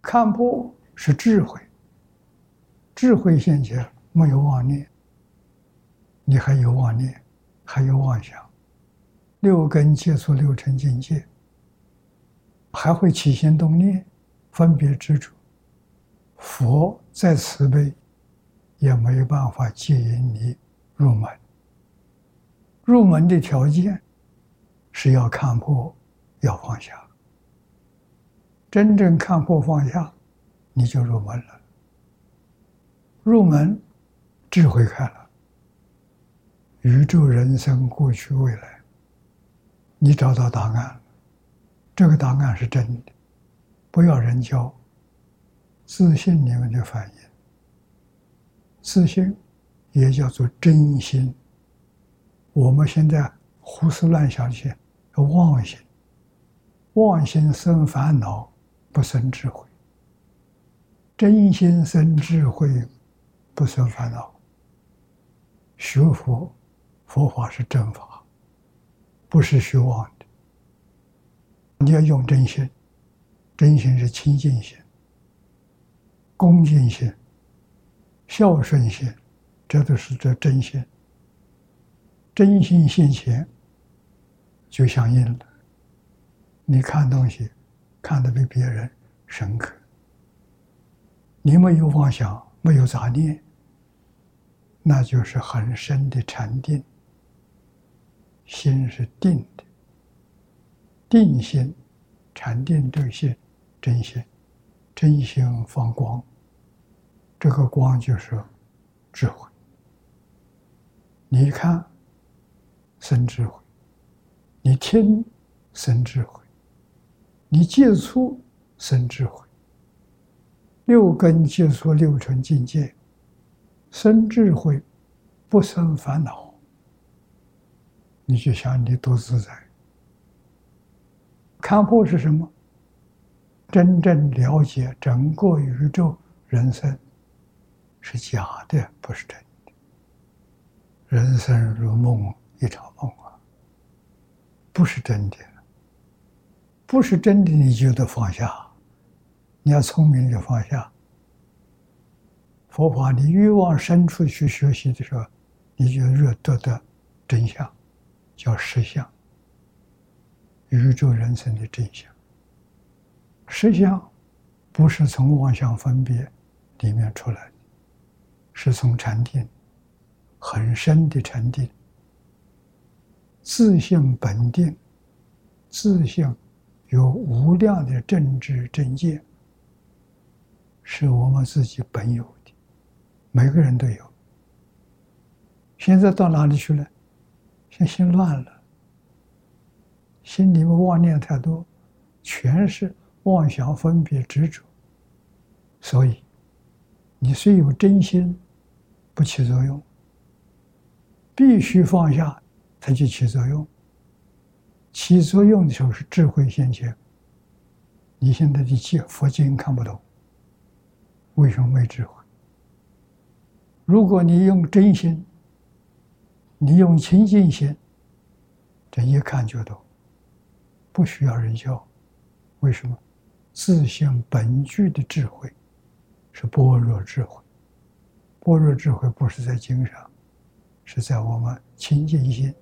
看破是智慧，智慧现前没有妄念，你还有妄念，还有妄想，六根接触六尘境界，还会起心动念，分别执着。佛再慈悲，也没有办法接引你入门。入门的条件是要看破，要放下。真正看破放下，你就入门了。入门，智慧开了，宇宙人生过去未来，你找到答案了。这个答案是真的，不要人教，自信里面的反应。自信也叫做真心。我们现在胡思乱想些妄心，妄心生烦恼，不生智慧。真心生智慧，不生烦恼。学佛，佛法是正法，不是虚妄的。你要用真心，真心是清净心、恭敬心、孝顺心，这都是这真心。真心现前，就相应了。你看东西看得比别人深刻，你没有妄想，没有杂念，那就是很深的禅定。心是定的，定心、禅定这些真心，真心放光，这个光就是智慧。你看生智慧，你听生智慧，你接触生智慧。六根接触六尘境界，生智慧，不生烦恼。你就想你多自在。看破是什么？真正了解整个宇宙人生是假的，不是真的。人生如梦，一场梦啊，不是真的。不是真的，你就得放下。你要聪明就放下。佛法你越往深处去学习的时候，你就越得真相，叫实相。宇宙人生的真相。实相不是从妄想分别里面出来的，是从禅定，很深的禅定。自性本定，自性有无量的正知正见，是我们自己本有的，每个人都有。现在到哪里去了？现在心乱了，心里面妄念太多，全是妄想分别执着。所以你虽有真心，不起作用，必须放下才去起作用。起作用的时候是智慧现前。你现在的佛经看不懂，为什么没智慧？如果你用真心，你用清净心，这一看就懂，不需要人教。为什么？自性本具的智慧是般若智慧。般若智慧不是在经上，是在我们清净心